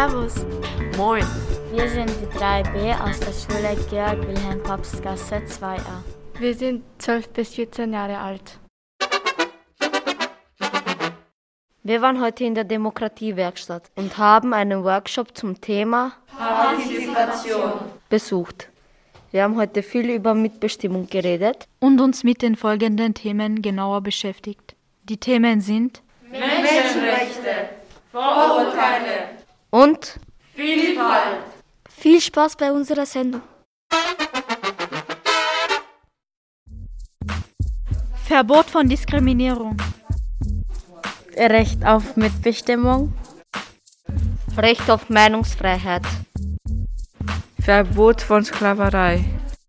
Servus. Moin. Wir sind die 3b aus der Schule Georg-Wilhelm-Pabst-Gasse 2a. Wir sind 12 bis 14 Jahre alt. Wir waren heute in der Demokratiewerkstatt und haben einen Workshop zum Thema Partizipation besucht. Wir haben heute viel über Mitbestimmung geredet und uns mit den folgenden Themen genauer beschäftigt. Die Themen sind Menschenrechte, Vorurteile und Vielfalt. Viel Spaß bei unserer Sendung. Verbot von Diskriminierung, Recht auf Mitbestimmung, Recht auf Meinungsfreiheit, Verbot von Sklaverei,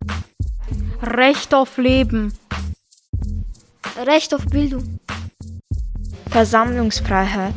Recht auf Leben, Recht auf Bildung, Versammlungsfreiheit.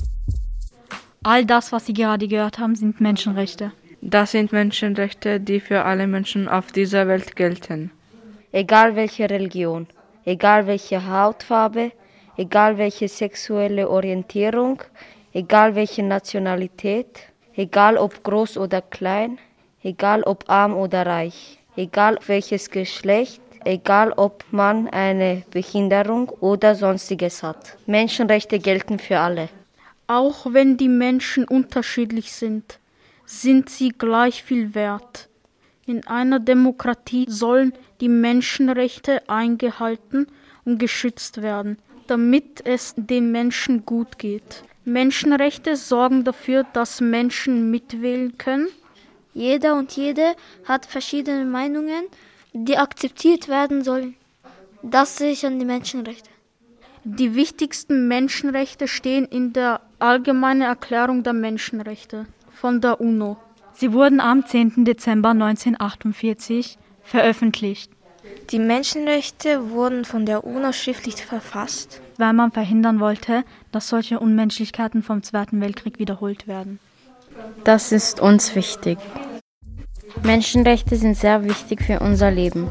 all das, was Sie gerade gehört haben, sind Menschenrechte. Das sind Menschenrechte, die für alle Menschen auf dieser Welt gelten. egal welche Religion, egal welche Hautfarbe, egal welche sexuelle Orientierung, egal welche Nationalität, egal ob groß oder klein, egal ob arm oder reich, egal welches Geschlecht, egal ob man eine Behinderung oder sonstiges hat. Menschenrechte gelten für alle. Auch wenn die Menschen unterschiedlich sind sie gleich viel wert. In einer Demokratie sollen die Menschenrechte eingehalten und geschützt werden, damit es den Menschen gut geht. Menschenrechte sorgen dafür, dass Menschen mitwählen können. Jeder und jede hat verschiedene Meinungen, die akzeptiert werden sollen. Das sichern die Menschenrechte. Die wichtigsten Menschenrechte stehen in der Allgemeinen Erklärung der Menschenrechte von der UNO. Sie wurden am 10. Dezember 1948 veröffentlicht, Die Menschenrechte wurden von der UNO schriftlich verfasst. weil man verhindern wollte, dass solche Unmenschlichkeiten vom Zweiten Weltkrieg wiederholt werden. das ist uns wichtig. Menschenrechte sind sehr wichtig für unser Leben.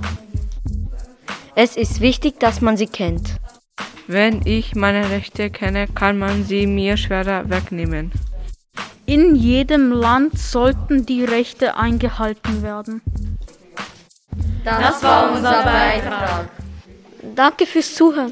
Es ist wichtig, dass man sie kennt. Wenn ich meine Rechte kenne, kann man sie mir schwerer wegnehmen. In jedem Land sollten die Rechte eingehalten werden. Das war unser Beitrag. Danke fürs Zuhören.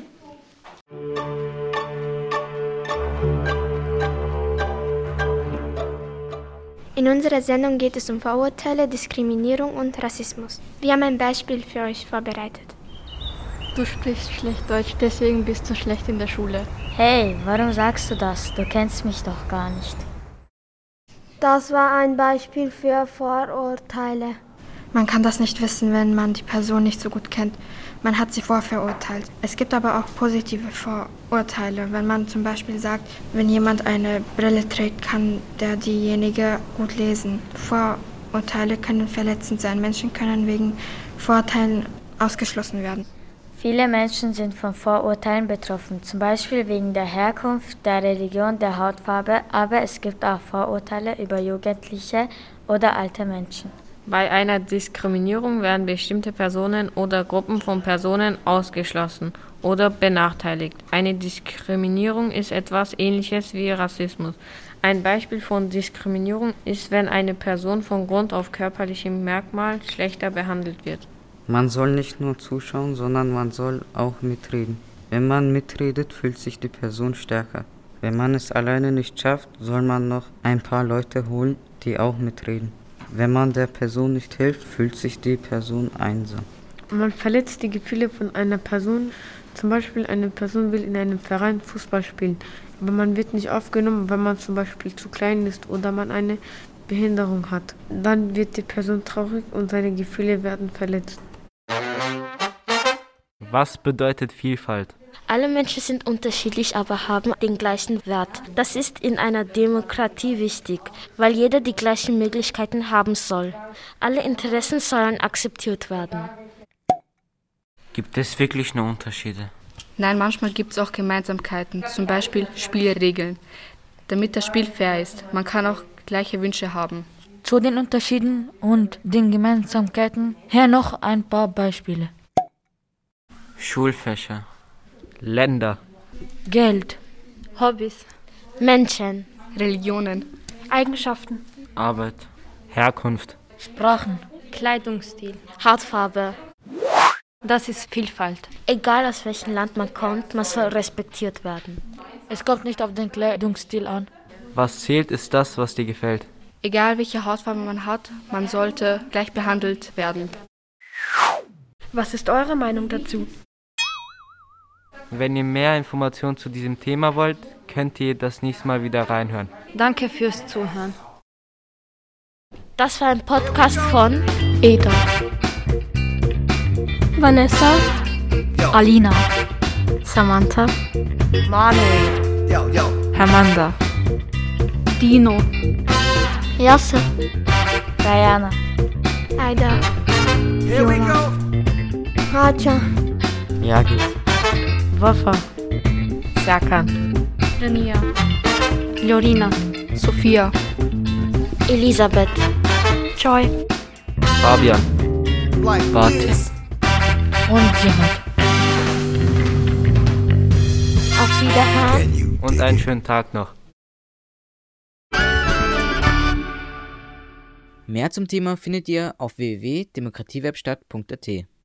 In unserer Sendung geht es um Vorurteile, Diskriminierung und Rassismus. Wir haben ein Beispiel für euch vorbereitet. Du sprichst schlecht Deutsch, deswegen bist du schlecht in der Schule. Hey, warum sagst du das? Du kennst mich doch gar nicht. Das war ein Beispiel für Vorurteile. Man kann das nicht wissen, wenn man die Person nicht so gut kennt. Man hat sie vorverurteilt. Es gibt aber auch positive Vorurteile. Wenn man zum Beispiel sagt, wenn jemand eine Brille trägt, kann diejenige gut lesen. Vorurteile können verletzend sein. Menschen können wegen Vorurteilen ausgeschlossen werden. Viele Menschen sind von Vorurteilen betroffen, zum Beispiel wegen der Herkunft, der Religion, der Hautfarbe, aber es gibt auch Vorurteile über Jugendliche oder alte Menschen. Bei einer Diskriminierung werden bestimmte Personen oder Gruppen von Personen ausgeschlossen oder benachteiligt. Eine Diskriminierung ist etwas Ähnliches wie Rassismus. Ein Beispiel von Diskriminierung ist, wenn eine Person von Grund auf körperlichem Merkmal schlechter behandelt wird. Man soll nicht nur zuschauen, sondern man soll auch mitreden. Wenn man mitredet, fühlt sich die Person stärker. Wenn man es alleine nicht schafft, soll man noch ein paar Leute holen, die auch mitreden. Wenn man der Person nicht hilft, fühlt sich die Person einsam. Man verletzt die Gefühle von einer Person. Zum Beispiel eine Person will in einem Verein Fußball spielen, aber man wird nicht aufgenommen, weil man zum Beispiel zu klein ist oder man eine Behinderung hat. Dann wird die Person traurig und seine Gefühle werden verletzt. Was bedeutet Vielfalt? Alle Menschen sind unterschiedlich, aber haben den gleichen Wert. Das ist in einer Demokratie wichtig, weil jeder die gleichen Möglichkeiten haben soll. Alle Interessen sollen akzeptiert werden. Gibt es wirklich nur Unterschiede? Nein, manchmal gibt es auch Gemeinsamkeiten, zum Beispiel Spielregeln, damit das Spiel fair ist. Man kann auch gleiche Wünsche haben. Zu den Unterschieden und den Gemeinsamkeiten hier noch ein paar Beispiele. Schulfächer, Länder, Geld, Hobbys, Menschen, Religionen, Eigenschaften, Arbeit, Herkunft, Sprachen, Kleidungsstil. Hautfarbe. Das ist Vielfalt. Egal aus welchem Land man kommt, man soll respektiert werden. es kommt nicht auf den Kleidungsstil an. Was zählt, ist das, was dir gefällt. Egal welche Hautfarbe man hat, man sollte gleich behandelt werden. Was ist eure Meinung dazu? Wenn ihr mehr Informationen zu diesem Thema wollt, könnt ihr das nächste Mal wieder reinhören. Danke fürs Zuhören. Das war ein Podcast von Eda, Vanessa, Alina, Samantha, Manuel, Hermanda, Dino, Yasse, Diana, Aida, Fiona, Raja, Yagis, Wafa, Serkan, Rania, Lorina, Sophia, Elisabeth. Joy, Fabian, Bartek. und Jihad. Auf Wiederhören. und einen schönen Tag noch. Mehr zum Thema findet ihr auf www.demokratiewebstadt.at.